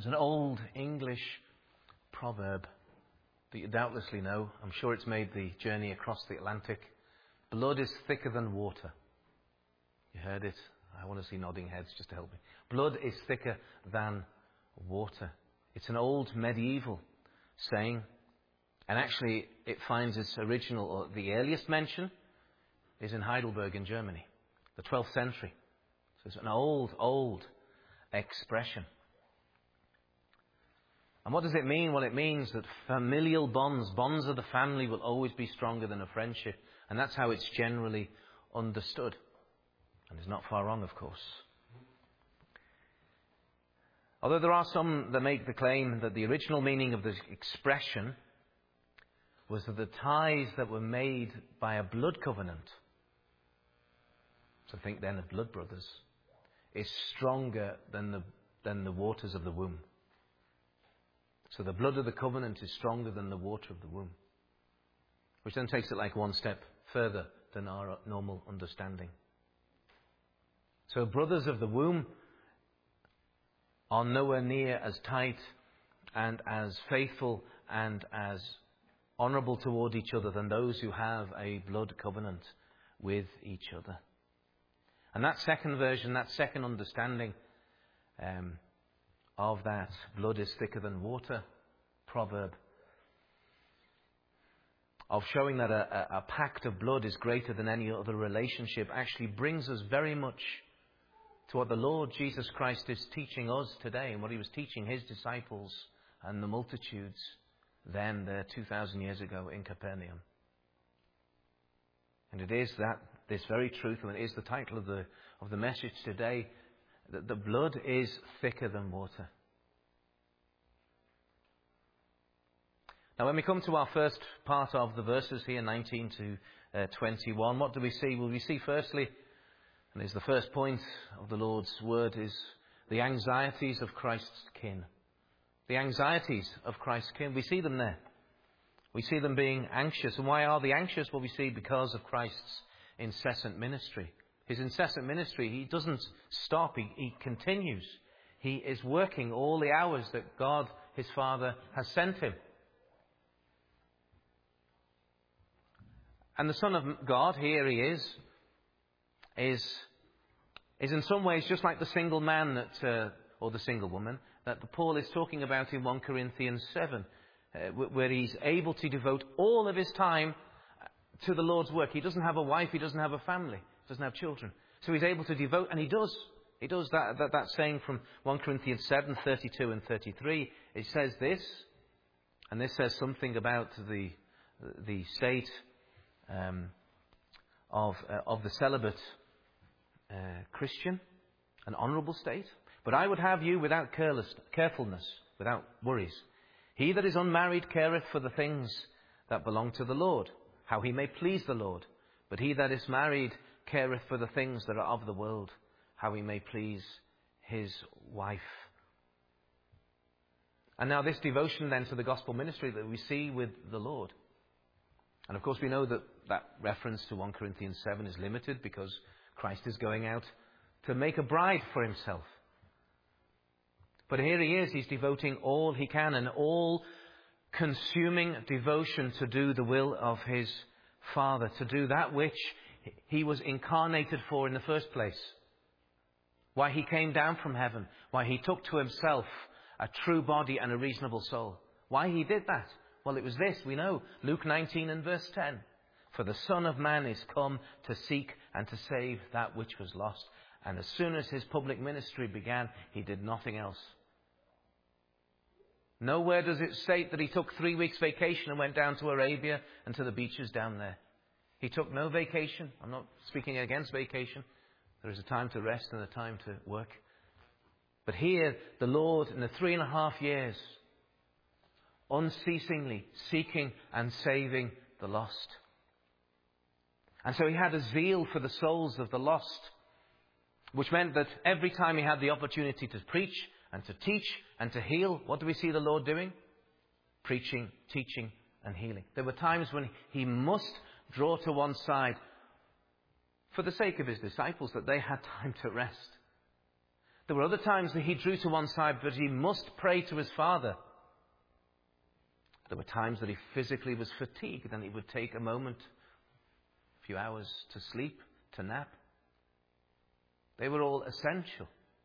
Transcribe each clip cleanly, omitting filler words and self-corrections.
There's an old English proverb that you doubtlessly know. I'm sure it's made the journey across the Atlantic. Blood is thicker than water. You heard it? I want to see nodding heads just to help me. Blood is thicker than water. It's an old medieval saying. And actually, it finds its original, or the earliest mention, is in Heidelberg in Germany, the 12th century. So it's an old expression. And what does it mean? Well, it means that familial bonds of the family will always be stronger than a friendship. And that's how it's generally understood. And it's not far wrong, of course. Although there are some that make the claim that the original meaning of the expression was that the ties that were made by a blood covenant, so think then of blood brothers, is stronger than the waters of the womb. So the blood of the covenant is stronger than the water of the womb. Which then takes it like one step further than our normal understanding. So brothers of the womb are nowhere near as tight and as faithful and as honourable toward each other than those who have a blood covenant with each other. And that second version, that second understanding of that blood is thicker than water proverb, of showing that a pact of blood is greater than any other relationship, actually brings us very much to what the Lord Jesus Christ is teaching us today and what he was teaching his disciples and the multitudes then there 2,000 years ago in Capernaum. And it is this very truth, and it is the title of the message today, that the blood is thicker than water. Now, when we come to our first part of the verses here, 19 to 21, what do we see? Well, we see firstly, and is the first point of the Lord's word, is the anxieties of Christ's kin. The anxieties of Christ's kin. We see them there. We see them being anxious. And why are they anxious? Well, we see because of Christ's incessant ministry. His incessant ministry, he doesn't stop. He continues. He is working all the hours that God, his Father, has sent him. And the Son of God, here he is in some ways just like the single man that, or the single woman, that Paul is talking about in 1 Corinthians 7, where he's able to devote all of his time to the Lord's work. He doesn't have a wife, he doesn't have a family, he doesn't have children. So he's able to devote, and he does. He does that saying from 1 Corinthians 7, 32 and 33. It says this, and this says something about the state of the celibate Christian, an honourable state. But I would have you without carefulness, without worries. He that is unmarried careth for the things that belong to the Lord, how he may please the Lord. But he that is married careth for the things that are of the world, how he may please his wife. And now this devotion then to the gospel ministry that we see with the Lord. And of course we know that reference to 1 Corinthians 7 is limited because Christ is going out to make a bride for himself. But here he is, he's devoting all he can, an all-consuming devotion to do the will of his Father, to do that which he was incarnated for in the first place. Why he came down from heaven, why he took to himself a true body and a reasonable soul. Why he did that? Well, it was this, we know, Luke 19 and verse 10. For the Son of Man is come to seek and to save that which was lost. And as soon as his public ministry began, he did nothing else. Nowhere does it state that he took 3 weeks vacation and went down to Arabia and to the beaches down there. He took no vacation. I'm not speaking against vacation. There is a time to rest and a time to work. But here, the Lord, in the 3.5 years, unceasingly seeking and saving the lost. And so he had a zeal for the souls of the lost, which meant that every time he had the opportunity to preach and to teach and to heal, what do we see the Lord doing? Preaching, teaching and healing. There were times when he must draw to one side for the sake of his disciples, that they had time to rest. There were other times that he drew to one side, but he must pray to his Father. There were times that he physically was fatigued and he would take a moment, a few hours to sleep, to nap. They were all essential.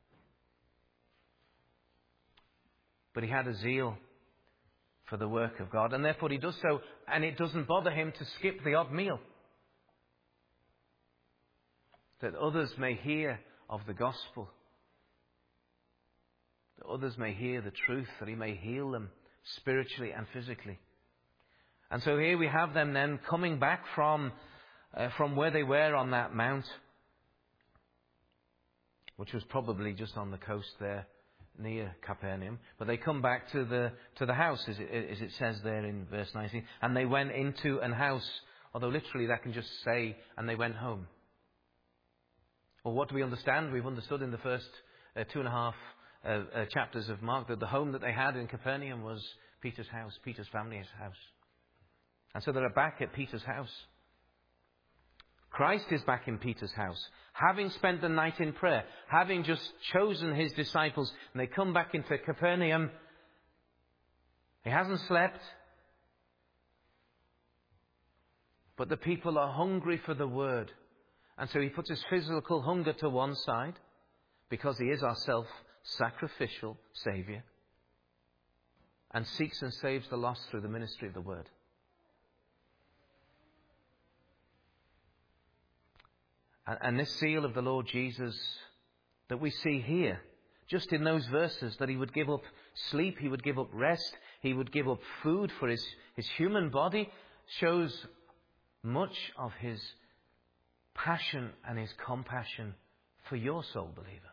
But he had a zeal for the work of God, and therefore he does so, and it doesn't bother him to skip the odd meal, that others may hear of the gospel, that others may hear the truth, that he may heal them spiritually and physically. And so here we have them then coming back from where they were on that mount, which was probably just on the coast there near Capernaum. But they come back to the house, as it says there in verse 19. And they went into an house, although literally that can just say, and they went home. Well, what do we understand? We've understood in the first 2.5 chapters of Mark that the home that they had in Capernaum was Peter's house, Peter's family's house. And so they're back at Peter's house. Christ is back in Peter's house, having spent the night in prayer, having just chosen his disciples, and they come back into Capernaum. He hasn't slept, but the people are hungry for the word. And so he puts his physical hunger to one side, because he is our self-sacrificial Saviour, and seeks and saves the lost through the ministry of the word. And this seal of the Lord Jesus that we see here, just in those verses, that he would give up sleep, he would give up rest, he would give up food for his human body, shows much of his passion and his compassion for your soul, believer.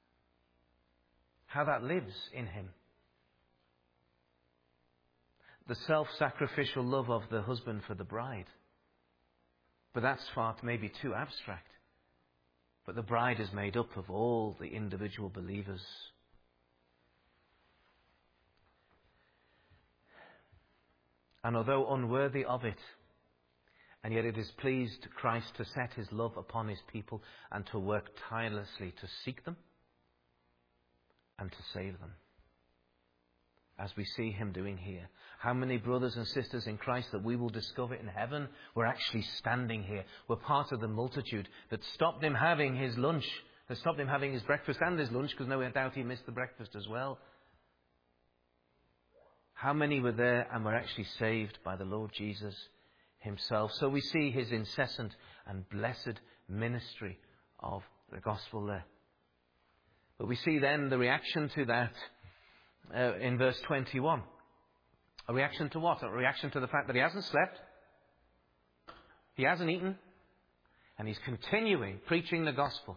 How that lives in him. The self-sacrificial love of the husband for the bride. But that's far maybe too abstract. But the bride is made up of all the individual believers. And although unworthy of it, and yet it has pleased Christ to set his love upon his people and to work tirelessly to seek them and to save them. As we see him doing here. How many brothers and sisters in Christ that we will discover in heaven were actually standing here. We're part of the multitude that stopped him having his lunch. That stopped him having his breakfast and his lunch, because no doubt he missed the breakfast as well. How many were there and were actually saved by the Lord Jesus himself? So we see his incessant and blessed ministry of the gospel there. But we see then the reaction to that in verse 21. A reaction to what? A reaction to the fact that he hasn't slept, he hasn't eaten, and he's continuing preaching the gospel.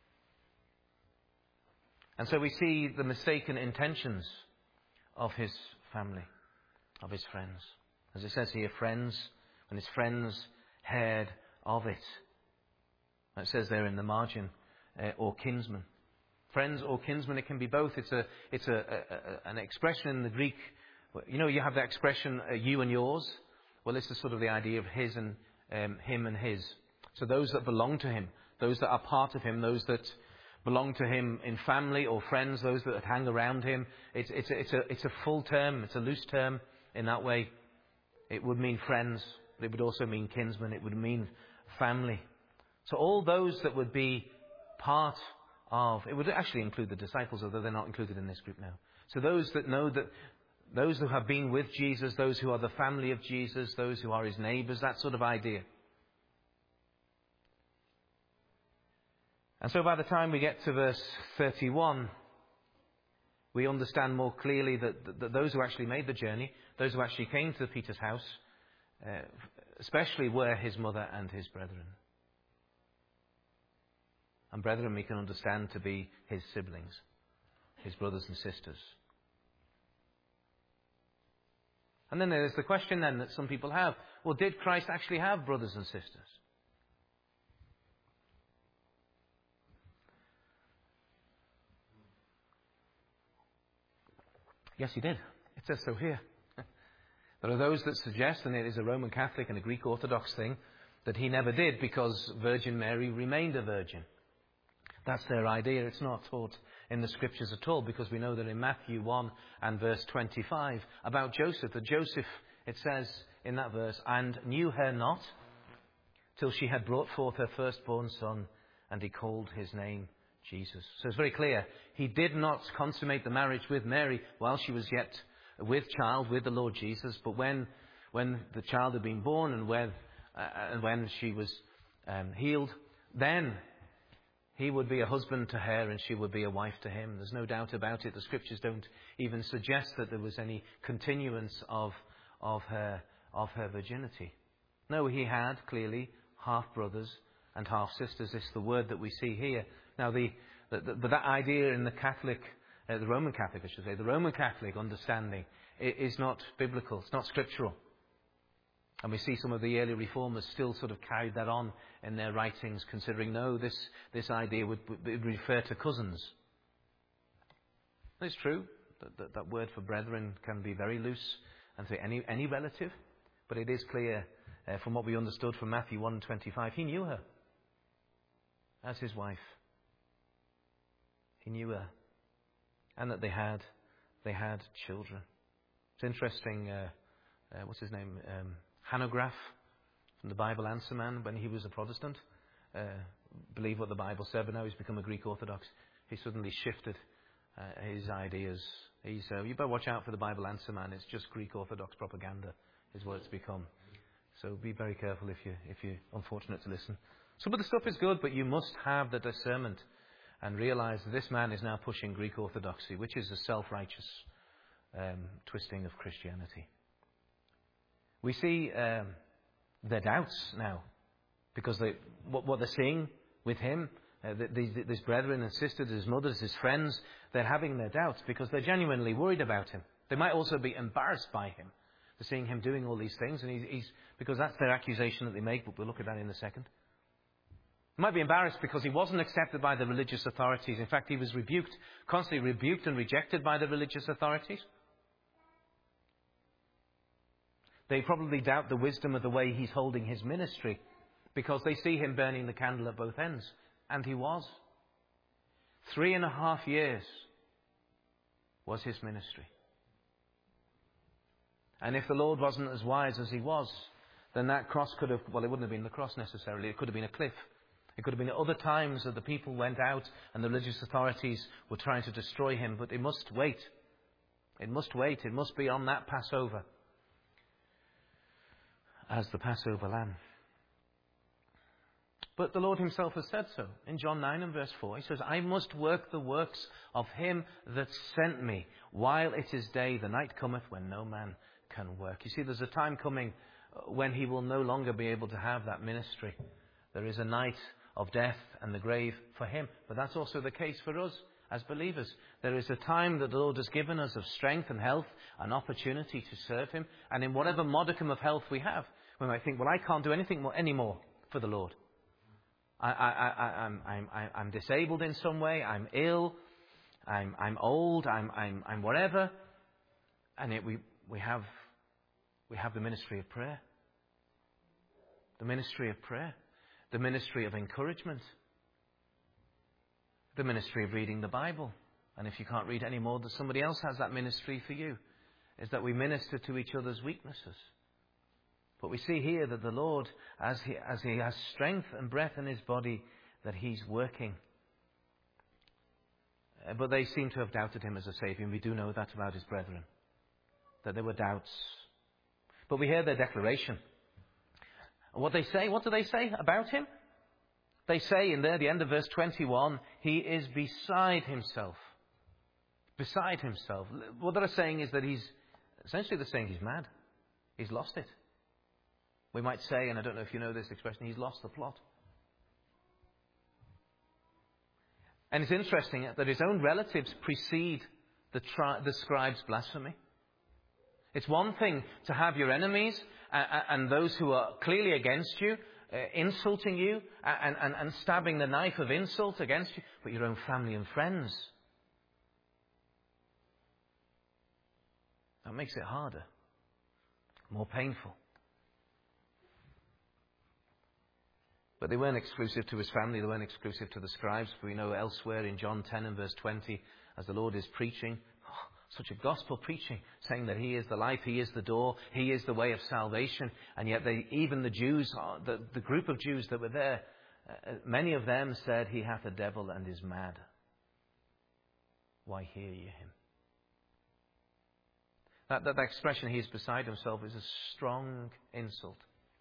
And so we see the mistaken intentions of his family, of his friends. As it says here, friends, when his friends heard of it. It says there in the margin, or kinsmen. Friends or kinsmen, it can be both. It's an expression in the Greek. You know, you have that expression, you and yours. Well, this is sort of the idea of his and him and his. So those that belong to him, those that are part of him, those that belong to him in family or friends, those that hang around him. It's a full term. It's a loose term in that way. It would mean friends, but it would also mean kinsmen. It would mean family. So all those that would be part of, it would actually include the disciples, although they're not included in this group now. So those that know that, those who have been with Jesus, those who are the family of Jesus, those who are his neighbours, that sort of idea. And so by the time we get to verse 31, we understand more clearly that those who actually made the journey, those who actually came to Peter's house, especially were his mother and his brethren. And brethren we can understand to be his siblings, his brothers and sisters. And then there's the question then that some people have. Well, did Christ actually have brothers and sisters? Yes, he did. It says so here. There are those that suggest, and it is a Roman Catholic and a Greek Orthodox thing, that he never did because Virgin Mary remained a virgin. That's their idea. It's not taught in the Scriptures at all, because we know that in Matthew 1 and verse 25 about Joseph, that Joseph, it says in that verse, and knew her not till she had brought forth her firstborn son, and he called his name Jesus. So it's very clear. He did not consummate the marriage with Mary while she was yet with child, with the Lord Jesus. But when the child had been born and when she was healed, then he would be a husband to her and she would be a wife to him. There's no doubt about it. The Scriptures don't even suggest that there was any continuance of her virginity. No, he had clearly half-brothers and half-sisters. It's the word that we see here. Now, but that idea in the Catholic, the Roman Catholic, I should say, the Roman Catholic understanding is not biblical. It's not scriptural. And we see some of the early reformers still sort of carried that on in their writings, considering, no, this idea would refer to cousins. It's true that word for brethren can be very loose and say any relative, but it is clear from what we understood from Matthew 1:25, he knew her as his wife. He knew her, and that they had children. It's interesting. What's his name? Hanegraaff from the Bible Answer Man, when he was a Protestant, believed what the Bible said, but now he's become a Greek Orthodox. He suddenly shifted his ideas. He said, you better watch out for the Bible Answer Man. It's just Greek Orthodox propaganda is what it's become. So be very careful if you're unfortunate to listen. Some of the stuff is good, but you must have the discernment and realize that this man is now pushing Greek Orthodoxy, which is a self-righteous twisting of Christianity. We see their doubts now, because what they're seeing with him, these brethren and sisters, his mothers, his friends, they're having their doubts because they're genuinely worried about him. They might also be embarrassed by him. They're seeing him doing all these things, and he's because that's their accusation that they make, but we'll look at that in a second. He might be embarrassed because he wasn't accepted by the religious authorities. In fact, he was constantly rebuked and rejected by the religious authorities. They probably doubt the wisdom of the way he's holding his ministry because they see him burning the candle at both ends. And he was. 3.5 years was his ministry. And if the Lord wasn't as wise as he was, then that cross could have, well, it wouldn't have been the cross necessarily. It could have been a cliff. It could have been other times that the people went out and the religious authorities were trying to destroy him. But it must wait. It must wait. It must be on that Passover as the Passover lamb. But the Lord himself has said so. In John 9 and verse 4, he says, I must work the works of him that sent me. While it is day, the night cometh when no man can work. You see, there's a time coming when he will no longer be able to have that ministry. There is a night of death and the grave for him. But that's also the case for us as believers. There is a time that the Lord has given us of strength and health, an opportunity to serve him. And in whatever modicum of health we have, we might think, well, I can't do anything anymore for the Lord. I'm disabled in some way. I'm ill. I'm old. I'm whatever. And yet we have the ministry of prayer. The ministry of prayer. The ministry of encouragement. The ministry of reading the Bible. And if you can't read any more, that somebody else has that ministry for you. Is that we minister to each other's weaknesses. But we see here that the Lord, as he has strength and breath in his body, that he's working. But they seem to have doubted him as a Saviour, and we do know that about his brethren, that there were doubts. But we hear their declaration. What do they say about him? They say in there, the end of verse 21, he is beside himself. Beside himself. What they're saying is that they're saying he's mad. He's lost it. We might say, and I don't know if you know this expression, he's lost the plot. And it's interesting that his own relatives precede the scribe's blasphemy. It's one thing to have your enemies and those who are clearly against you, insulting you and stabbing the knife of insult against you, but your own family and friends. That makes it harder, more painful. But they weren't exclusive to his family. They weren't exclusive to the scribes. We know elsewhere in John 10 and verse 20, as the Lord is preaching, such a gospel preaching, saying that he is the life, he is the door, he is the way of salvation. And yet even the Jews, the group of Jews that were there, many of them said, he hath a devil and is mad. Why hear ye him? That expression, he is beside himself, is a strong insult.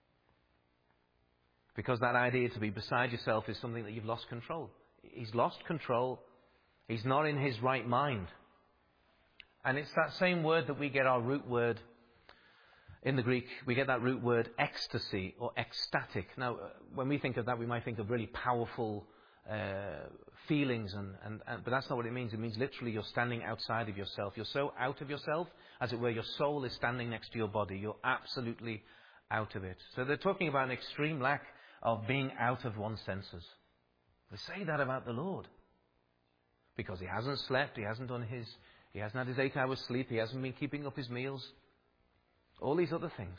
Because that idea to be beside yourself is something that you've lost control. He's lost control. He's not in his right mind. And it's that same word that we get our root word in the Greek. We get that root word ecstasy or ecstatic. Now, when we think of that, we might think of really powerful feelings, but that's not what it means. It means literally you're standing outside of yourself. You're so out of yourself, as it were, your soul is standing next to your body. You're absolutely out of it. So they're talking about an extreme lack of being out of one's senses. They say that about the Lord. Because he hasn't slept, he hasn't had his 8 hours sleep, he hasn't been keeping up his meals. All these other things.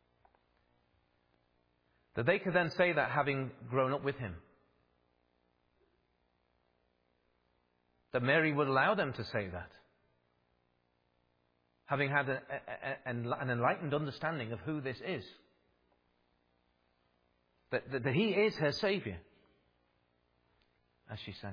That they could then say that having grown up with him. That Mary would allow them to say that. Having had an enlightened understanding of who this is. That he is her Saviour. As she said.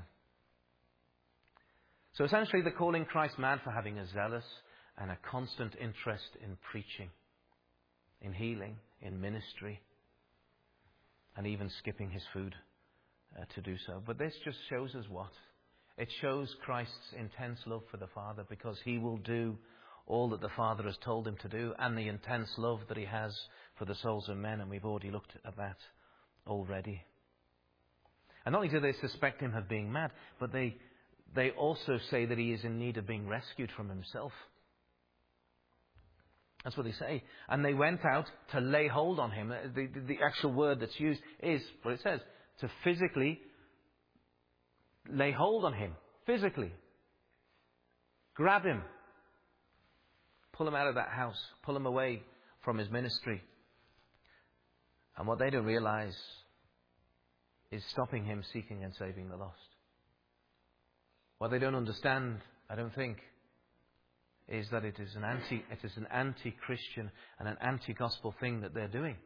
So essentially they're calling Christ mad for having a zealous and a constant interest in preaching, in healing, in ministry, and even skipping his food to do so. But this just shows us what? It shows Christ's intense love for the Father, because he will do all that the Father has told him to do, and the intense love that he has for the souls of men, and we've already looked at that already. And not only do they suspect him of being mad, but they also say that he is in need of being rescued from himself. That's what they say. And they went out to lay hold on him. The actual word that's used is what it says, to physically lay hold on him. Physically. Grab him. Pull him out of that house. Pull him away from his ministry. And what they don't realize is stopping him seeking and saving the lost. What they don't understand, I don't think, is that it is an anti-Christian and an anti-gospel thing that they're doing.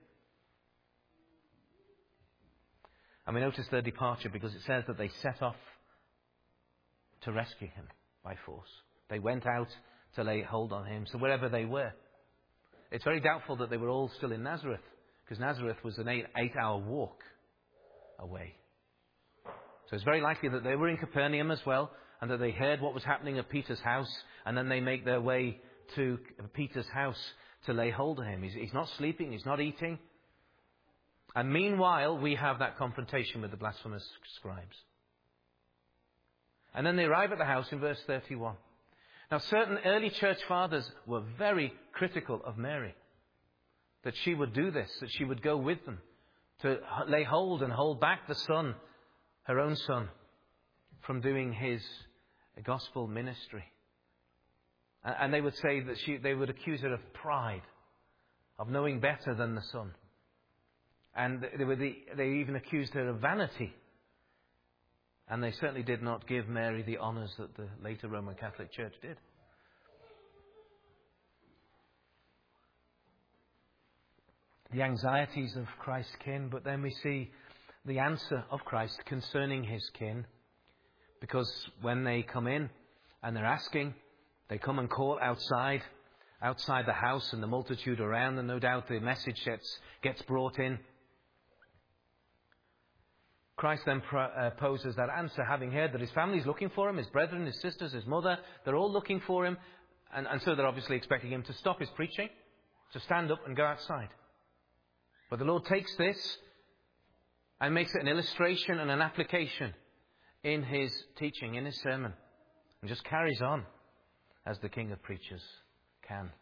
And we notice their departure because it says that they set off to rescue him by force. They went out to lay hold on him. So wherever they were, it's very doubtful that they were all still in Nazareth, because Nazareth was an 8-hour walk away. So it's very likely that they were in Capernaum as well, and that they heard what was happening at Peter's house, and then they make their way to Peter's house to lay hold of him. He's not sleeping, he's not eating. And meanwhile, we have that confrontation with the blasphemous scribes. And then they arrive at the house in verse 31. Now, certain early church fathers were very critical of Mary. That she would do this, that she would go with them to lay hold and hold back the son, her own son, from doing his gospel ministry. And they would say that they would accuse her of pride, of knowing better than the son. And they even accused her of vanity. And they certainly did not give Mary the honours that the later Roman Catholic Church did. The anxieties of Christ's kin, but then we see the answer of Christ concerning his kin. Because when they come in and they're asking, they come and call outside the house, and the multitude around, and no doubt the message gets brought in. Christ then poses that answer, having heard that his family's looking for him, his brethren, his sisters, his mother, they're all looking for him. And so they're obviously expecting him to stop his preaching, to stand up and go outside. But the Lord takes this and makes it an illustration and an application in his teaching, in his sermon, and just carries on as the King of Preachers can.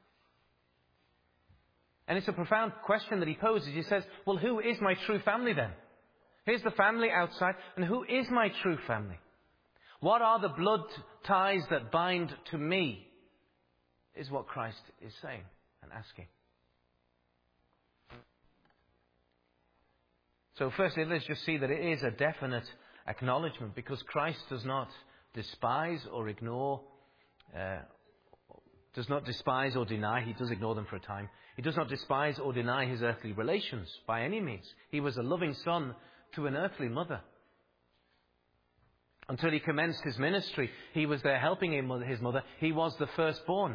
And it's a profound question that he poses. He says, well, who is my true family then? Here's the family outside, and who is my true family? What are the blood ties that bind to me? Is what Christ is saying and asking. So firstly, let's just see that it is a definite acknowledgement, because Christ does not despise or ignore, does not despise or deny. He does ignore them for a time. He does not despise or deny his earthly relations by any means. He was a loving son to an earthly mother. Until he commenced his ministry, he was there helping his mother. He was the firstborn.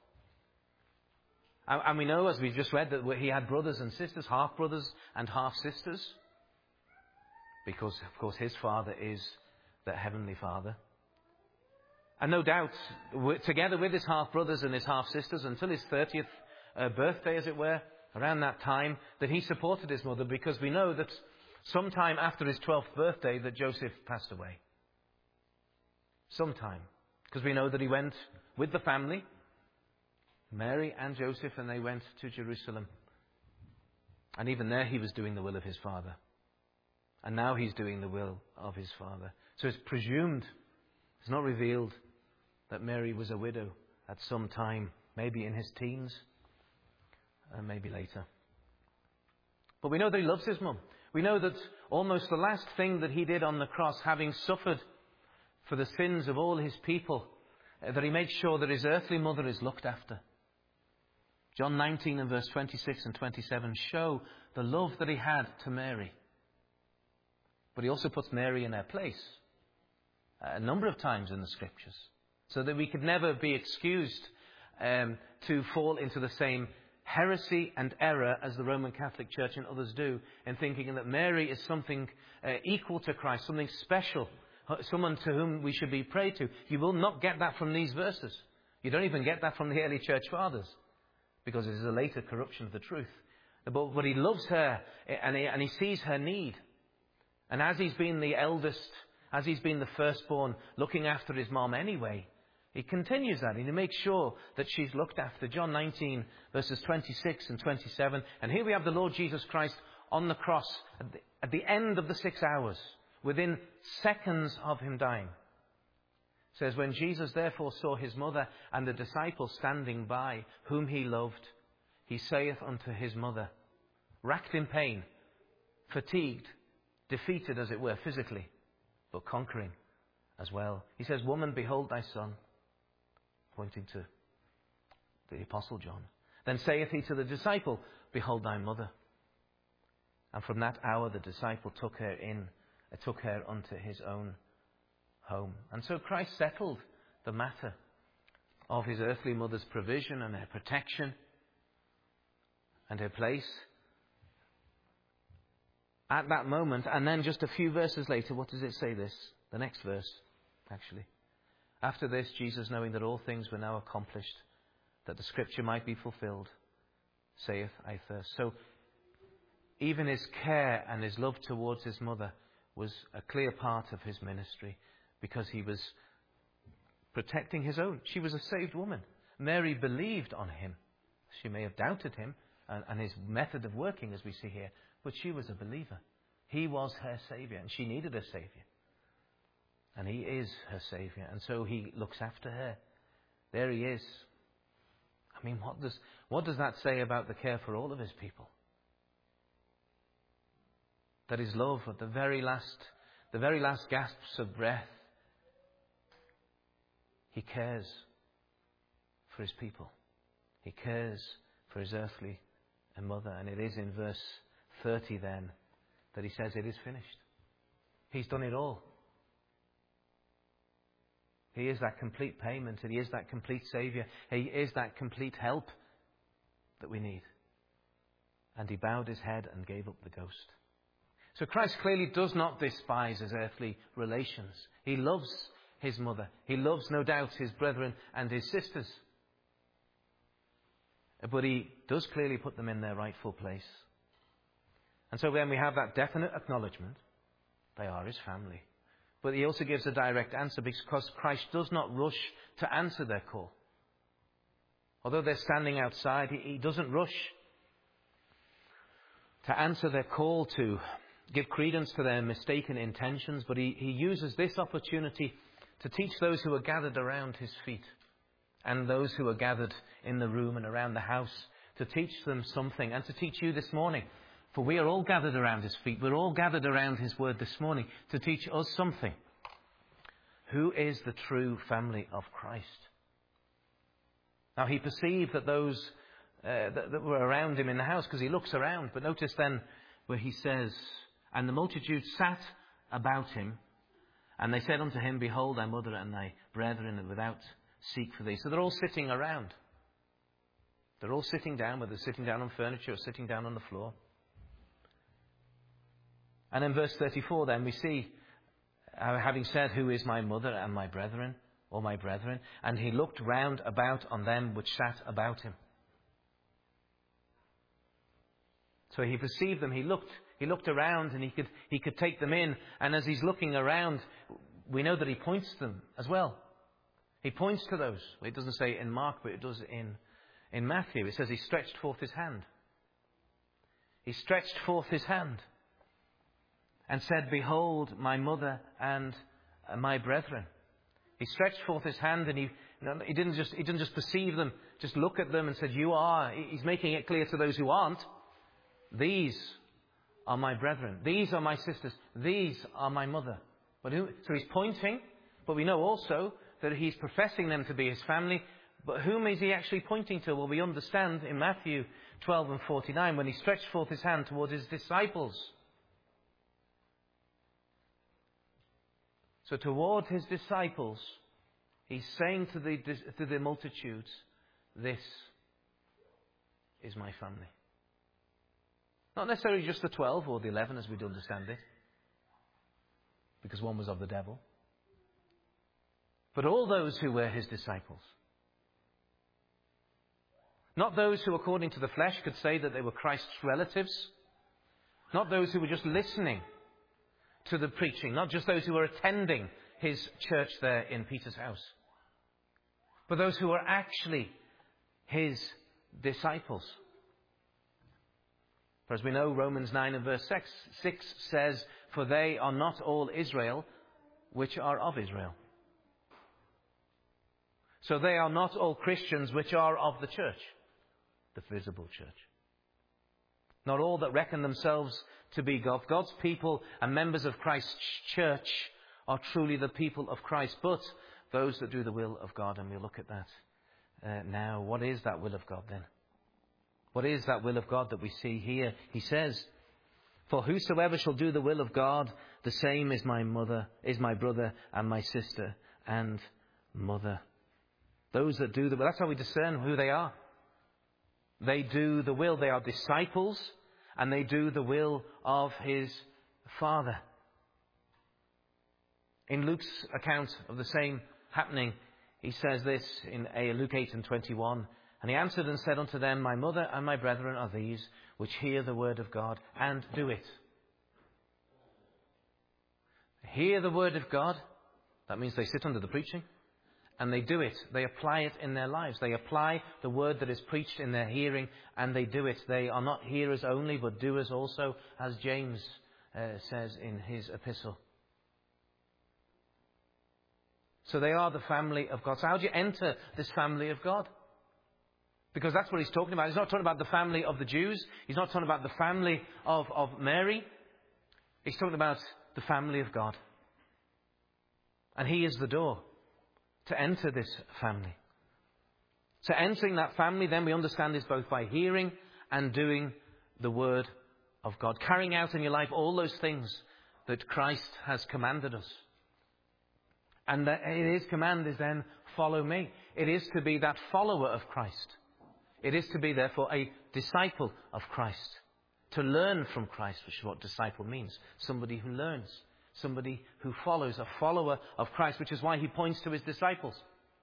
And we know, as we've just read, that he had brothers and sisters, half-brothers and half-sisters. Because, of course, his Father is the Heavenly Father. And no doubt, together with his half-brothers and his half-sisters, until his 30th birthday, as it were, around that time, that he supported his mother, because we know that sometime after his 12th birthday that Joseph passed away. Sometime. Because we know that he went with the family, Mary and Joseph, and they went to Jerusalem. And even there he was doing the will of his Father. And now he's doing the will of his Father. So it's presumed, it's not revealed, that Mary was a widow at some time, maybe in his teens, and maybe later. But we know that he loves his mum. We know that almost the last thing that he did on the cross, having suffered for the sins of all his people, that he made sure that his earthly mother is looked after. John 19 and verse 26 and 27 show the love that he had to Mary. But he also puts Mary in her place a number of times in the Scriptures, so that we could never be excused to fall into the same heresy and error as the Roman Catholic Church and others do, in thinking that Mary is something equal to Christ, something special, someone to whom we should be prayed to. You will not get that from these verses. You don't even get that from the early church fathers, because it is a later corruption of the truth. But he loves her, and he sees her need. And as he's been the eldest, as he's been the firstborn, looking after his mom anyway, he continues that, and he makes sure that she's looked after. John 19, verses 26 and 27. And here we have the Lord Jesus Christ on the cross at the end of the 6 hours, within seconds of him dying. It says, when Jesus therefore saw his mother and the disciple standing by, whom he loved, he saith unto his mother, racked in pain, fatigued, defeated as it were physically, but conquering as well. He says, woman, behold thy son, pointing to the Apostle John. Then saith he to the disciple, behold thy mother. And from that hour the disciple took her unto his own home. And so Christ settled the matter of his earthly mother's provision and her protection and her place at that moment. And then just a few verses later, what does it say this? The next verse, actually. After this, Jesus, knowing that all things were now accomplished, that the scripture might be fulfilled, saith, I thirst. So even his care and his love towards his mother was a clear part of his ministry, because he was protecting his own. She was a saved woman. Mary believed on him. She may have doubted him and his method of working, as we see here, but she was a believer. He was her Saviour, and she needed a Saviour. And he is her Saviour, and so he looks after her. There he is. I mean, what does that say about the care for all of his people? That his love at the very last gasps of breath, he cares for his people. He cares for his earthly mother. And it is in verse 30 then that he says it is finished. He's done it all. He is that complete payment, and he is that complete Saviour. He is that complete help that we need. And he bowed his head and gave up the ghost. So Christ clearly does not despise his earthly relations. He loves his mother. He loves, no doubt, his brethren and his sisters. But he does clearly put them in their rightful place. And so when we have that definite acknowledgement, they are his family. But he also gives a direct answer, because Christ does not rush to answer their call. Although they're standing outside, he doesn't rush to answer their call, to give credence to their mistaken intentions, but he uses this opportunity to teach those who are gathered around his feet and those who are gathered in the room and around the house, to teach them something, and to teach you this morning For we are all gathered around his feet. We're all gathered around his word this morning to teach us something. Who is the true family of Christ? Now he perceived that those that were around him in the house, because he looks around. But notice then where he says, and the multitude sat about him, and they said unto him, Behold thy mother and thy brethren, and without seek for thee. So they're all sitting around. They're all sitting down, whether they're sitting down on furniture or sitting down on the floor. And in verse 34 then we see, having said, Who is my mother and my brethren, or my brethren? And he looked round about on them which sat about him. So he perceived them, he looked around, and he could take them in. And as he's looking around, we know that he points to them as well. He points to those. It doesn't say in Mark, but it does in Matthew. It says he stretched forth his hand. He stretched forth his hand and said, Behold my mother and my brethren. He stretched forth his hand, and he didn't just perceive them, just look at them and said, You are. He's making it clear to those who aren't. These are my brethren. These are my sisters. These are my mother. So he's pointing, but we know also that he's professing them to be his family. But whom is he actually pointing to? Well, we understand in Matthew 12 and 49 when he stretched forth his hand towards his disciples. So toward his disciples, he's saying to the multitudes, This is my family. Not necessarily just the 12 or the 11 as we'd understand it, because one was of the devil. But all those who were his disciples. Not those who, according to the flesh, could say that they were Christ's relatives. Not those who were just listening to the preaching. Not just those who were attending his church there in Peter's house. But those who were actually his disciples. For as we know, Romans 9 and verse 6 says, For they are not all Israel, which are of Israel. So they are not all Christians which are of the church, the visible church. Not all that reckon themselves to be God's people and members of Christ's church are truly the people of Christ, but those that do the will of God. And we'll look at that now. What is that will of God then? What is that will of God that we see here? He says, For whosoever shall do the will of God, the same is my mother, is my brother and my sister and mother. Those that do the will. That's how we discern who they are. They do the will. They are disciples, and they do the will of his Father. In Luke's account of the same happening, he says this in Luke 8 and 21. And he answered and said unto them, My mother and my brethren are these, which hear the word of God and do it. Hear the word of God. That means they sit under the preaching. And they do it. They apply it in their lives. They apply the word that is preached in their hearing, and they do it. They are not hearers only, but doers also, as James says in his epistle. So they are the family of God. So how do you enter this family of God? Because that's what he's talking about. He's not talking about the family of the Jews. He's not talking about the family of Mary. He's talking about the family of God. And he is the door to enter this family. So entering that family, then we understand, is both by hearing and doing the word of God. Carrying out in your life all those things that Christ has commanded us. And his command is then, follow me. It is to be that follower of Christ. It is to be, therefore, a disciple of Christ. To learn from Christ, which is what disciple means. Somebody who learns. Somebody who follows, a follower of Christ, which is why he points to his disciples.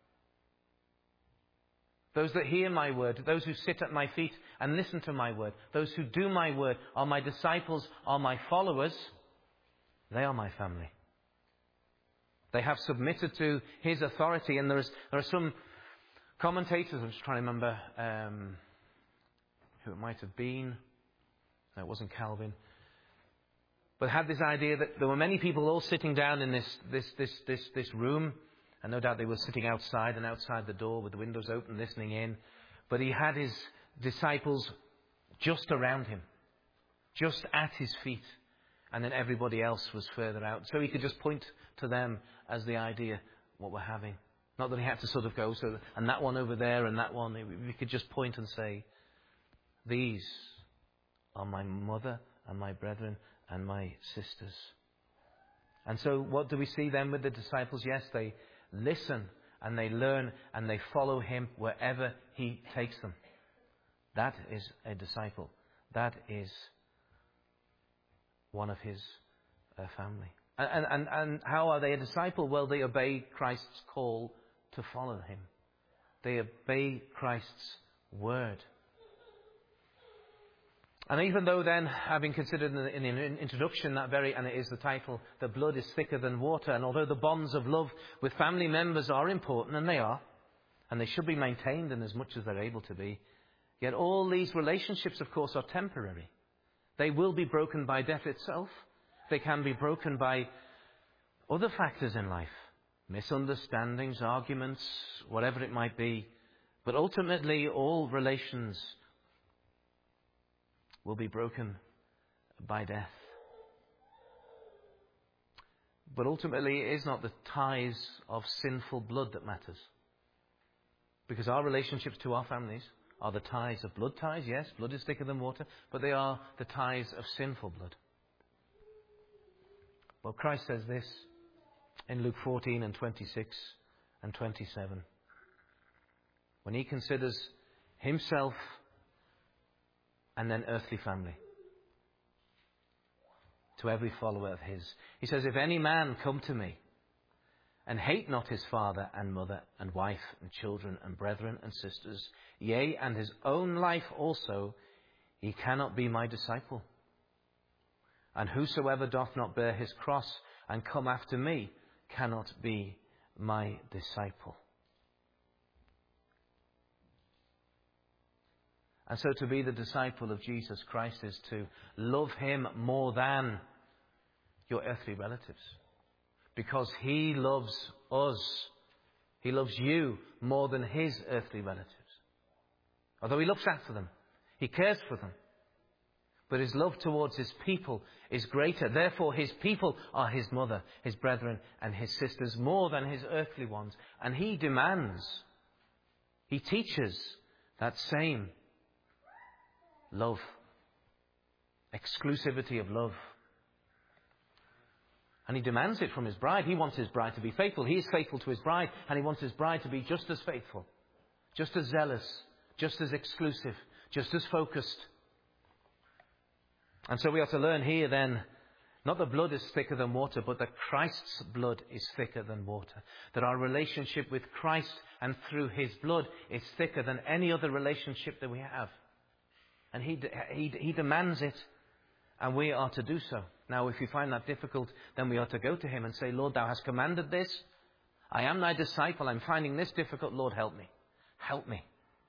Those that hear my word, those who sit at my feet and listen to my word, those who do my word are my disciples, are my followers. They are my family. They have submitted to his authority. And there are some commentators, I'm just trying to remember who it might have been. No, it wasn't Calvin. But had this idea that there were many people all sitting down in this room. And no doubt they were sitting outside and outside the door with the windows open, listening in. But he had his disciples just around him. just at his feet. And then everybody else was further out. So he could just point to them as the idea, what we're having. Not that he had to sort of go, and that one over there and that one. We could just point and say, these are my mother and my brethren and my sisters. And so what do we see then with the disciples? Yes, they listen and they learn and they follow him wherever he takes them. That is a disciple. That is one of his family. And how are they a disciple? Well, they obey Christ's call to follow him. They obey Christ's word. And even though then, having considered in the introduction that and it is the title, that blood is thicker than water, and although the bonds of love with family members are important, and they are, and they should be maintained in as much as they're able to be, yet all these relationships, of course, are temporary. They will be broken by death itself. They can be broken by other factors in life. Misunderstandings, arguments, whatever it might be. But ultimately, all relations will be broken by death. But ultimately, it is not the ties of sinful blood that matters. Because our relationships to our families are the ties of blood ties. Yes, blood is thicker than water, but they are the ties of sinful blood. Well, Christ says this in Luke 14 and 26 and 27. When he considers himself and then earthly family to every follower of his. He says, if any man come to me and hate not his father and mother and wife and children and brethren and sisters, yea, and his own life also, he cannot be my disciple. And whosoever doth not bear his cross and come after me cannot be my disciple. And so to be the disciple of Jesus Christ is to love him more than your earthly relatives. Because he loves us. He loves you more than his earthly relatives. Although he looks after them. He cares for them. But his love towards his people is greater. Therefore, his people are his mother, his brethren, and his sisters more than his earthly ones. And he demands, he teaches that same love. Exclusivity of love. And he demands it from his bride. He wants his bride to be faithful. He is faithful to his bride. And he wants his bride to be just as faithful. Just as zealous. Just as exclusive. Just as focused. And so we are to learn here then, not that blood is thicker than water, but that Christ's blood is thicker than water. That our relationship with Christ and through his blood is thicker than any other relationship that we have. And he demands it, and we are to do so. Now, if we find that difficult, then we are to go to him and say, Lord, thou hast commanded this. I am thy disciple. I'm finding this difficult. Lord, help me. Help me.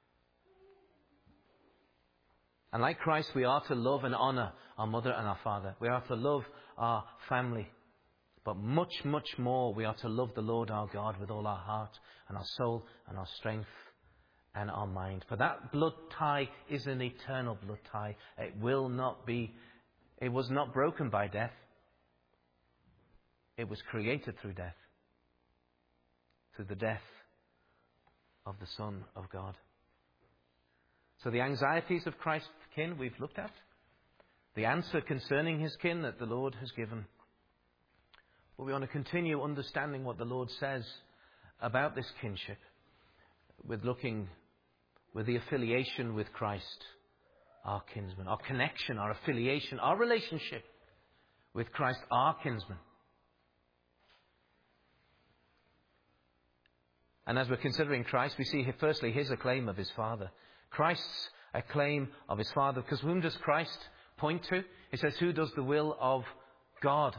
And like Christ, we are to love and honour our mother and our father. We are to love our family. But much, much more, we are to love the Lord our God with all our heart and our soul and our strength and our mind. For that blood tie is an eternal blood tie. It was not broken by death. It was created through death. Through the death of the Son of God. So the anxieties of Christ's kin we've looked at. The answer concerning his kin that the Lord has given. But we want to continue understanding what the Lord says about this kinship. With the affiliation with Christ, our kinsman. Our connection, our affiliation, our relationship with Christ, our kinsman. And as we're considering Christ, we see firstly his acclaim of his Father. Christ's acclaim of his Father. Because whom does Christ point to? It says, who does the will of God?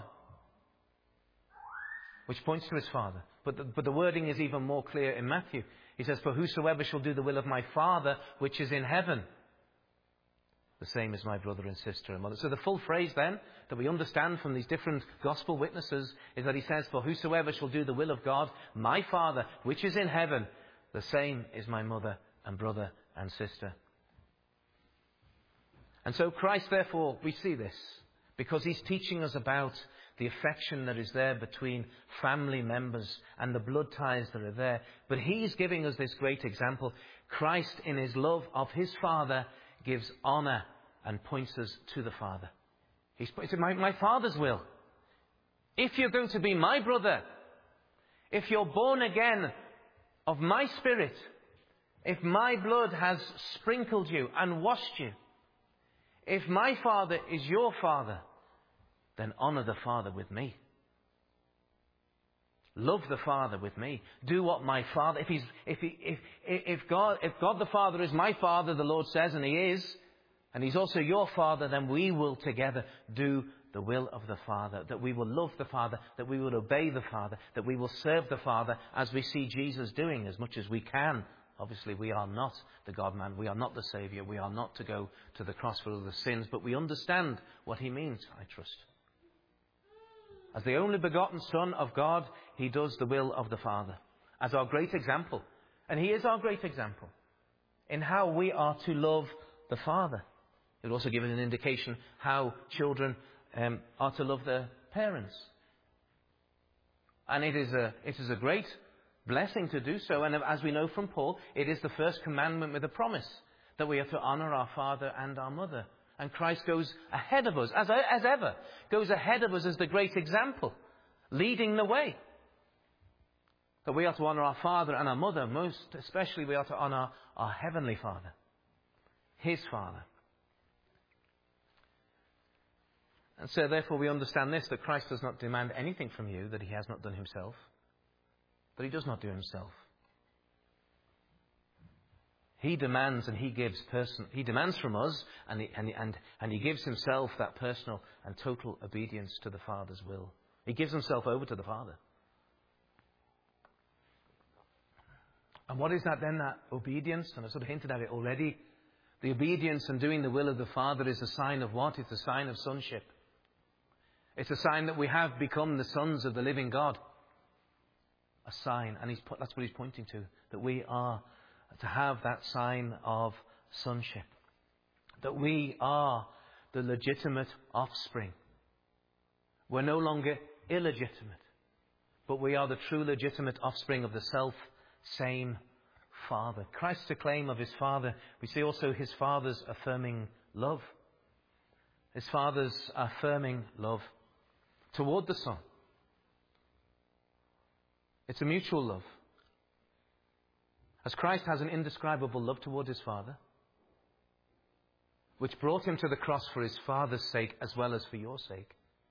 Which points to his Father. But the wording is even more clear in Matthew. He says, for whosoever shall do the will of my Father, which is in heaven, the same is my brother and sister and mother. So the full phrase then, that we understand from these different gospel witnesses, is that he says, for whosoever shall do the will of God, my Father, which is in heaven, the same is my mother and brother and sister. And so Christ, therefore, we see this, because he's teaching us about the affection that is there between family members and the blood ties that are there. But he's giving us this great example. Christ, in his love of his Father, gives honour and points us to the Father. He's my Father's will. If you're going to be my brother, if you're born again of my Spirit, if my blood has sprinkled you and washed you, if my Father is your Father, then honour the Father with me. Love the Father with me. Do what my Father. If God the Father is my Father, the Lord says, and He is, and He's also your Father, then we will together do the will of the Father. That we will love the Father, that we will obey the Father, that we will serve the Father as we see Jesus doing as much as we can. Obviously, we are not the God-man. We are not the Saviour. We are not to go to the cross for all the sins. But we understand what He means, I trust. As the only begotten Son of God, He does the will of the Father. As our great example. And He is our great example in how we are to love the Father. It will also give us an indication how children are to love their parents. And it is a great blessing to do so. And as we know from Paul, it is the first commandment with a promise that we are to honour our father and our mother. And Christ goes ahead of us, as ever, goes ahead of us as the great example, leading the way. That we are to honour our father and our mother. Most especially we are to honour our heavenly Father, His Father. And so therefore we understand this, that Christ does not demand anything from you that He has not done Himself. That He does not do Himself. He demands and He gives He demands from us and He gives Himself that personal and total obedience to the Father's will. He gives Himself over to the Father. And what is that then, that obedience? And I sort of hinted at it already. The obedience and doing the will of the Father is a sign of what? It's a sign of sonship. It's a sign that we have become the sons of the living God. A sign. And that's what He's pointing to. That we are to have that sign of sonship. That we are the legitimate offspring. We're no longer illegitimate. But we are the true legitimate offspring of the self-same Father. Christ's acclaim of His Father. We see also His Father's affirming love. His Father's affirming love toward the Son. It's a mutual love. As Christ has an indescribable love toward His Father, which brought Him to the cross for His Father's sake as well as for your sake.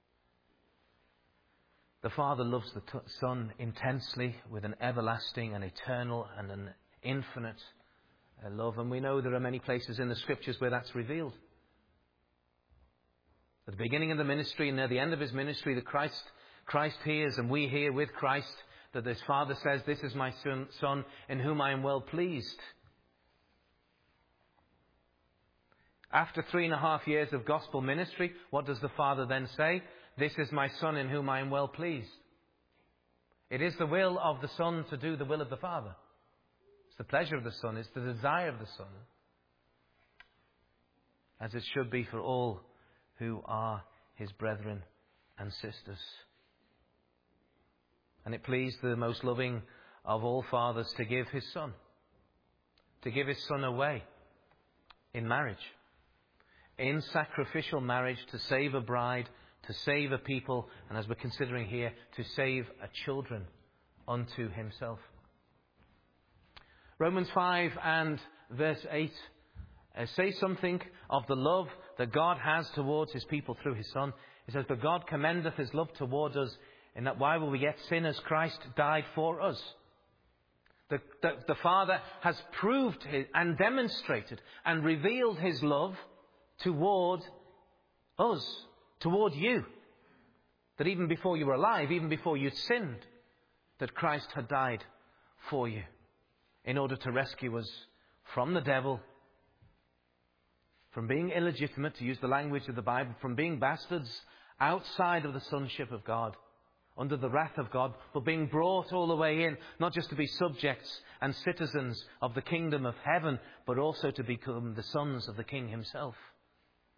The Father loves the Son intensely with an everlasting and eternal and an infinite love. And we know there are many places in the Scriptures where that's revealed. At the beginning of the ministry and near the end of His ministry, that Christ hears and we hear with Christ that His Father says, "This is my Son in whom I am well pleased." After 3.5 years of gospel ministry, what does the Father then say? "This is my Son in whom I am well pleased." It is the will of the Son to do the will of the Father. It's the pleasure of the Son. It's the desire of the Son. As it should be for all who are His brethren and sisters. And it pleased the most loving of all fathers to give His Son. To give His Son away in marriage. In sacrificial marriage, to save a bride, to save a people, and as we're considering here, to save a children unto Himself. Romans 5 and verse 8 say something of the love that God has towards His people through His Son. It says, "But God commendeth His love toward us, in that while we were yet sinners, Christ died for us." The Father has proved and demonstrated and revealed His love toward us, toward you. That even before you were alive, even before you sinned, that Christ had died for you in order to rescue us from the devil, from being illegitimate, to use the language of the Bible, from being bastards outside of the sonship of God, under the wrath of God, but being brought all the way in, not just to be subjects and citizens of the kingdom of heaven, but also to become the sons of the King Himself.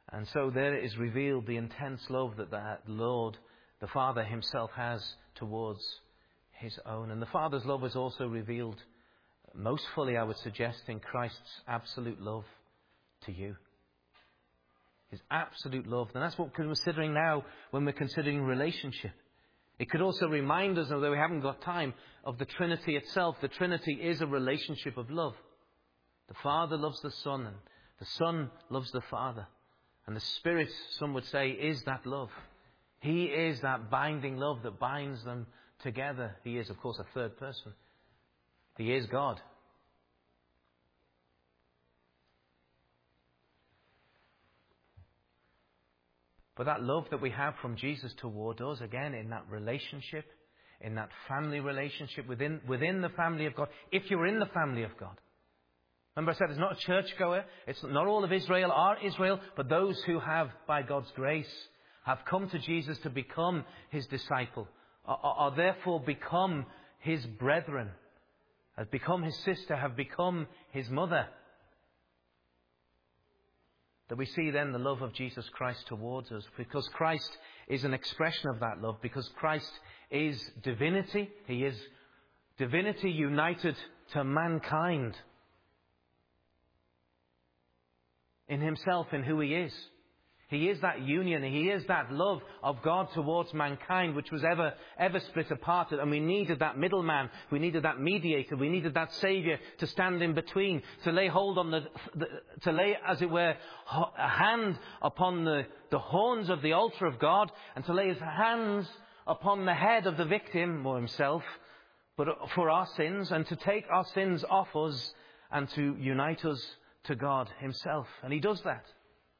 And so there is revealed the intense love that the Lord, the Father himself, has towards his own. And the Father's love is also revealed most fully, I would suggest, in Christ's absolute love to you. His absolute love. And that's what we're considering now when we're considering relationship. It could also remind us, although we haven't got time, of the Trinity itself. The Trinity is a relationship of love. The Father loves the Son, and the Son loves the Father. And the Spirit, some would say, is that love. He is that binding love that binds them together. He is, of course, a third person. He is God. But that love that we have from Jesus toward us, again, in that relationship, in that family relationship, within the family of God, if you're in the family of God. Remember I said it's not a churchgoer. It's not all of Israel are Israel, but those who have, by God's grace, have come to Jesus to become his disciple, are therefore become his brethren, have become his sister, have become his mother. That we see then the love of Jesus Christ towards us, because Christ is an expression of that love, because Christ is divinity. He is divinity united to mankind. In himself, in who he is. He is that union, he is that love of God towards mankind, which was ever split apart. And we needed that middleman, we needed that mediator, we needed that saviour to stand in between, to lay hold on to lay, as it were, a hand upon the horns of the altar of God, and to lay his hands upon the head of the victim, or himself, but for our sins, and to take our sins off us, and to unite us to God himself. And he does that.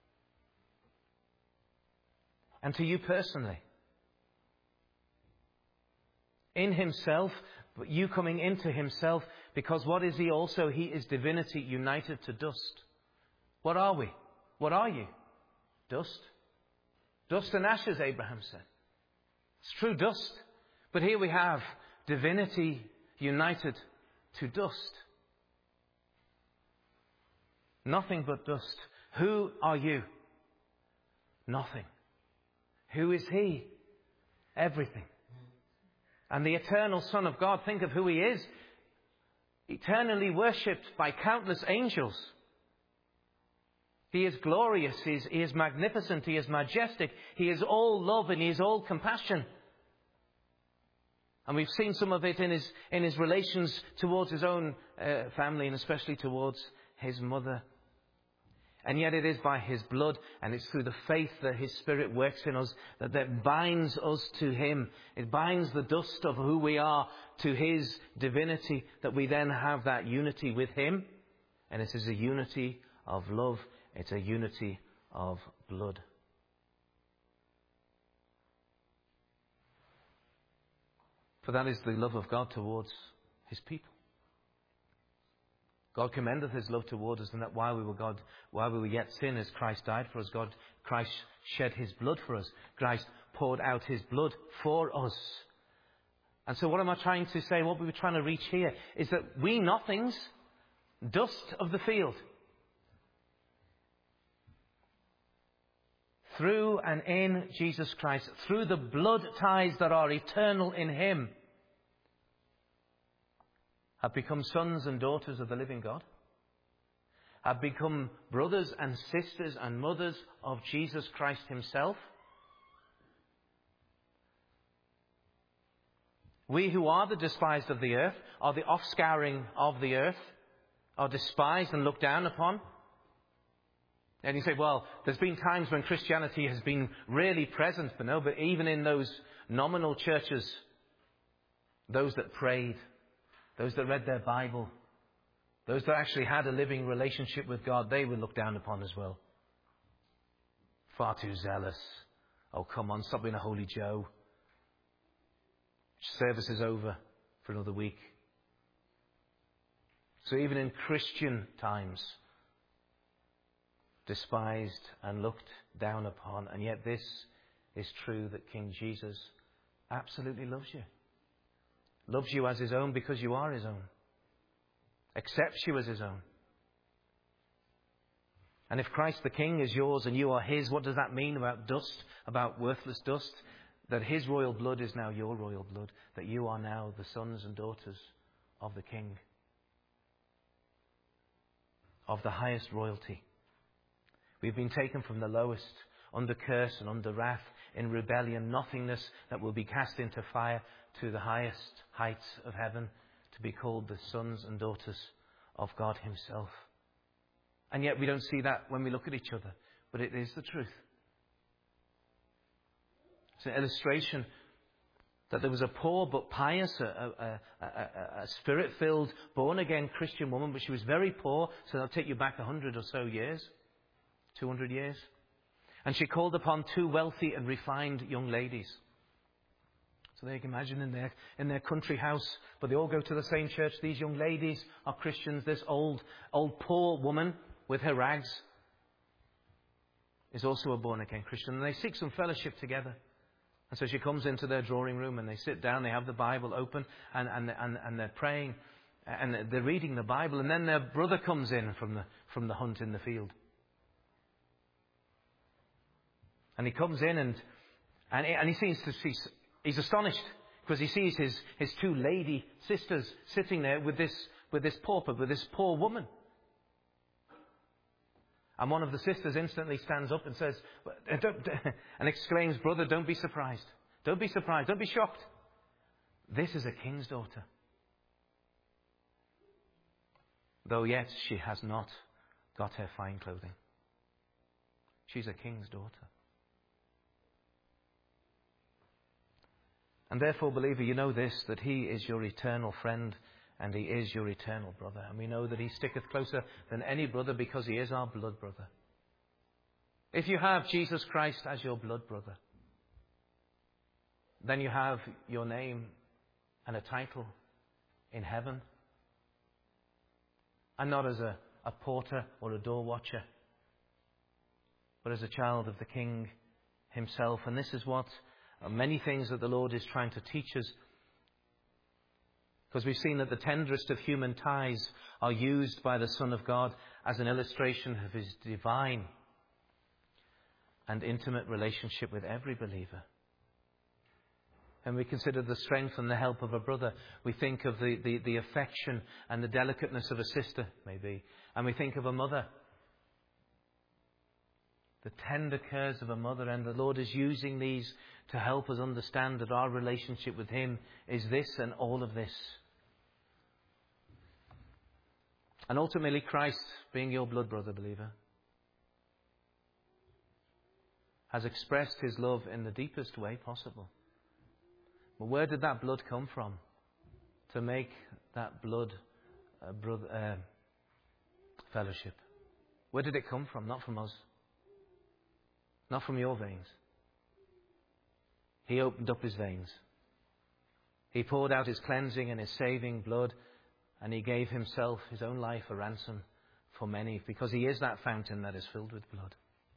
And to you personally. In himself, but you coming into himself, because what is he also? He is divinity united to dust. What are we? What are you? Dust. Dust and ashes, Abraham said. It's true, dust. But here we have divinity united to dust. Nothing but dust. Who are you? Nothing. Who is he? Everything. And the eternal Son of God, think of who he is. Eternally worshipped by countless angels. He is glorious, he is magnificent, he is majestic, he is all love and he is all compassion. And we've seen some of it in his relations towards his own family, and especially towards his mother. And yet it is by his blood, and it's through the faith that his Spirit works in us, that binds us to him. It binds the dust of who we are to his divinity, that we then have that unity with him. And it is a unity of love. It's a unity of blood. For that is the love of God towards his people. God commendeth his love towards us, and that while we were yet sinners, Christ died for us. Christ shed his blood for us. Christ poured out his blood for us. And so what am I trying to say? What we were trying to reach here is that we nothings, dust of the field, through and in Jesus Christ, through the blood ties that are eternal in him, have become sons and daughters of the living God, have become brothers and sisters and mothers of Jesus Christ himself. We who are the despised of the earth, are the offscouring of the earth, are despised and looked down upon. And you say, well, there's been times when Christianity has been really present, but no, but even in those nominal churches, those that prayed, those that read their Bible, those that actually had a living relationship with God, they were looked down upon as well. Far too zealous. Oh, come on, stop being a holy Joe. Service is over for another week. So even in Christian times, despised and looked down upon. And yet this is true, that King Jesus absolutely loves you. Loves you as his own because you are his own. Accepts you as his own. And if Christ the King is yours and you are his, what does that mean about dust, about worthless dust? That his royal blood is now your royal blood, that you are now the sons and daughters of the King, of the highest royalty. We've been taken from the lowest, under curse and under wrath, in rebellion, nothingness, that will be cast into fire, to the highest heights of heaven, to be called the sons and daughters of God himself. And yet we don't see that when we look at each other, but it is the truth. It's an illustration that there was a poor but pious, a spirit-filled, born-again Christian woman, but she was very poor, so that'll take you back 100 or so years, 200 years. And she called upon two wealthy and refined young ladies. So they can imagine in their country house, but they all go to the same church. These young ladies are Christians. This old poor woman with her rags is also a born-again Christian. And they seek some fellowship together. And so she comes into their drawing room and they sit down, they have the Bible open and they're praying and they're reading the Bible. And then their brother comes in from the hunt in the field. And he comes in and he seems to see, he's astonished because he sees his two lady sisters sitting there with this pauper, with this poor woman. And one of the sisters instantly stands up and says, and exclaims, "Brother, don't be surprised. Don't be surprised. Don't be shocked. This is a king's daughter. Though yet she has not got her fine clothing. She's a king's daughter." And therefore, believer, you know this, that he is your eternal friend and he is your eternal brother. And we know that he sticketh closer than any brother because he is our blood brother. If you have Jesus Christ as your blood brother, then you have your name and a title in heaven. And not as a porter or a door watcher, but as a child of the King himself. And this is what many things that the Lord is trying to teach us. Because we've seen that the tenderest of human ties are used by the Son of God as an illustration of his divine and intimate relationship with every believer. And we consider the strength and the help of a brother. We think of the affection and the delicateness of a sister, maybe. And we think of a mother. The tender cares of a mother. And the Lord is using these to help us understand that our relationship with him is this and all of this. And ultimately Christ, being your blood brother, believer, has expressed his love in the deepest way possible. But where did that blood come from? To make that blood fellowship. Where did it come from? Not from us. Not from your veins. He opened up his veins. He poured out his cleansing and his saving blood, and he gave himself, his own life, a ransom for many, because he is that fountain that is filled with blood.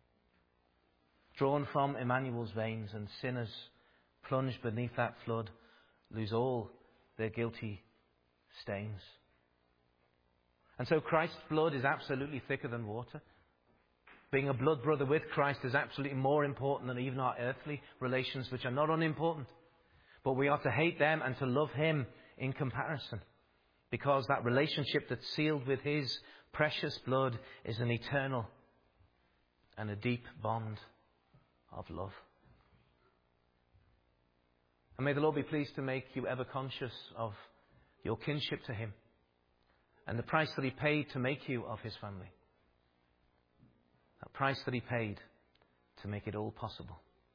Drawn from Emmanuel's veins, and sinners plunged beneath that flood lose all their guilty stains. And so Christ's blood is absolutely thicker than water. Being a blood brother with Christ is absolutely more important than even our earthly relations, which are not unimportant. But we are to hate them and to love him in comparison, because that relationship that's sealed with his precious blood is an eternal and a deep bond of love. And may the Lord be pleased to make you ever conscious of your kinship to him and the price that he paid to make you of his family. That price that he paid to make it all possible.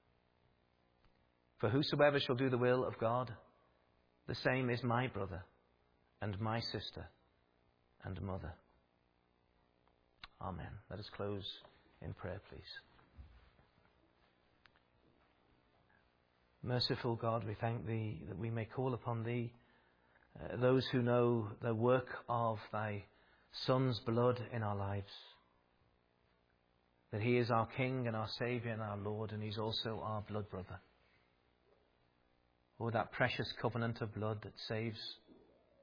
For whosoever shall do the will of God, the same is my brother and my sister and mother. Amen. Let us close in prayer, please. Merciful God, we thank thee that we may call upon thee, those who know the work of thy Son's blood in our lives. That he is our King and our Saviour and our Lord, and he's also our blood brother. Oh, that precious covenant of blood that saves,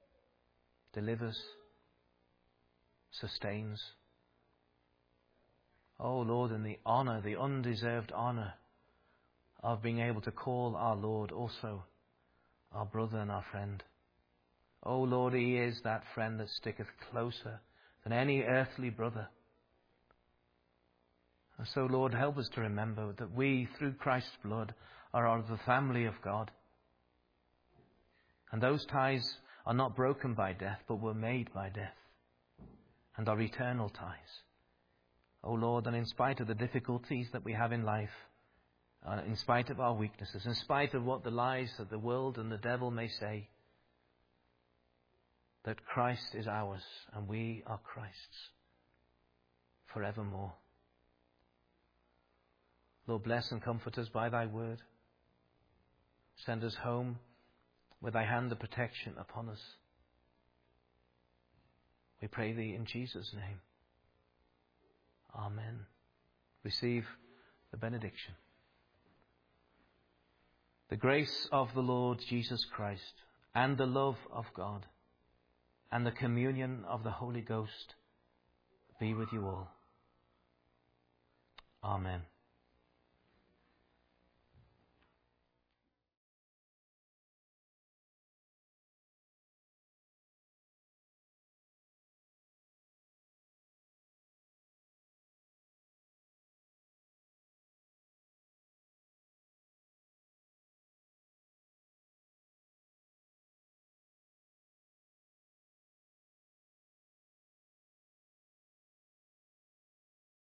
delivers, sustains, Oh Lord, in the honor, the undeserved honor of being able to call our Lord also our brother and our friend. Oh Lord, He is that friend that sticketh closer than any earthly brother. And so, Lord, help us to remember that we, through Christ's blood, are of the family of God. And those ties are not broken by death, but were made by death, and are eternal ties. Oh Lord, and in spite of the difficulties that we have in life, in spite of our weaknesses, in spite of what the lies that the world and the devil may say, that Christ is ours and we are Christ's forevermore. Lord, bless and comfort us by thy word. Send us home with thy hand of protection upon us. We pray thee in Jesus' name. Amen. Receive the benediction. The grace of the Lord Jesus Christ, and the love of God, and the communion of the Holy Ghost be with you all. Amen.